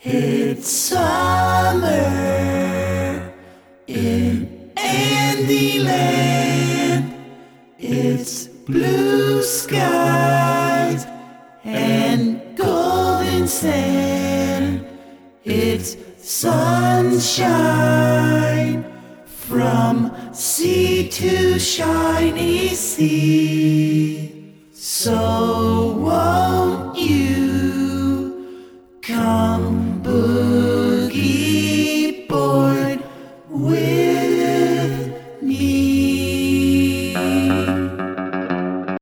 It's summer in Andyland. It's blue skies and golden sand. It's sunshine from sea to shiny sea. So won't you come